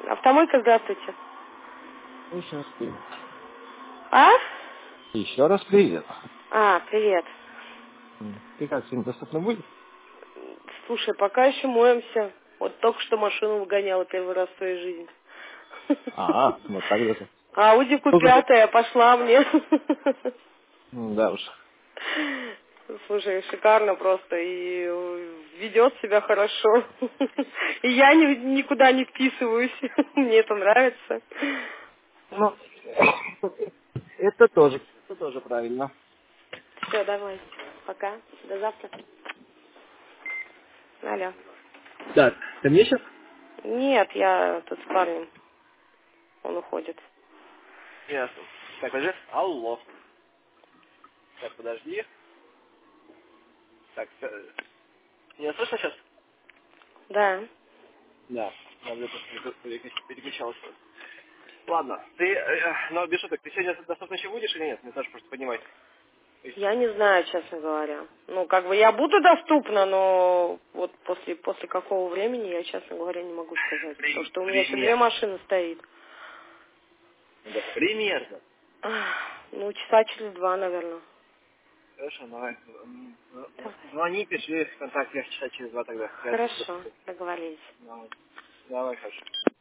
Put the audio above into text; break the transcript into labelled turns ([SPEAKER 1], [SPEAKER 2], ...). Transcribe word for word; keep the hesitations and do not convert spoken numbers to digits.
[SPEAKER 1] Автомойка, здравствуйте.
[SPEAKER 2] Еще раз привет.
[SPEAKER 1] А?
[SPEAKER 2] Еще раз привет.
[SPEAKER 1] А, привет.
[SPEAKER 2] Ты как, сегодня доступно будет?
[SPEAKER 1] Слушай, пока еще моемся. Вот только что машину выгоняла первый раз в своей жизни.
[SPEAKER 2] А, вот так даже.
[SPEAKER 1] Ауди ку
[SPEAKER 2] Сколько ты?
[SPEAKER 1] пять пошла мне.
[SPEAKER 2] М, Да уж.
[SPEAKER 1] Слушай, шикарно просто. И ведет себя хорошо. И я ни- никуда не вписываюсь. Мне это нравится.
[SPEAKER 2] Ну, это тоже, это тоже правильно.
[SPEAKER 1] Все, давай. Пока. До завтра. Алло.
[SPEAKER 2] Так, ты мне сейчас?
[SPEAKER 1] Нет, я тут с парнем. Он уходит.
[SPEAKER 2] Ясно. Так, подожди. Алло. Так, подожди. Так, э, меня слышно сейчас?
[SPEAKER 1] Да.
[SPEAKER 2] Да. Надо просто переключ- переключалось. Ладно, ты, э, ну, без шуток, ты сегодня доступно еще будешь или нет? Мне тоже просто понимать.
[SPEAKER 1] Я не знаю, честно говоря. Ну, как бы я буду доступна, но вот после, после какого времени я, честно говоря, не могу сказать. Потому что у меня еще две
[SPEAKER 2] Пример.
[SPEAKER 1] машины стоит.
[SPEAKER 2] Да, примерно.
[SPEAKER 1] Ах, ну, часа через два, наверное.
[SPEAKER 2] Хорошо, давай. М, ну,
[SPEAKER 1] Да.
[SPEAKER 2] Звони, пиши ВКонтакте часа через два тогда. Я тут
[SPEAKER 1] Хорошо,
[SPEAKER 2] доступен.
[SPEAKER 1] договорились.
[SPEAKER 2] Давай, давай, хорошо.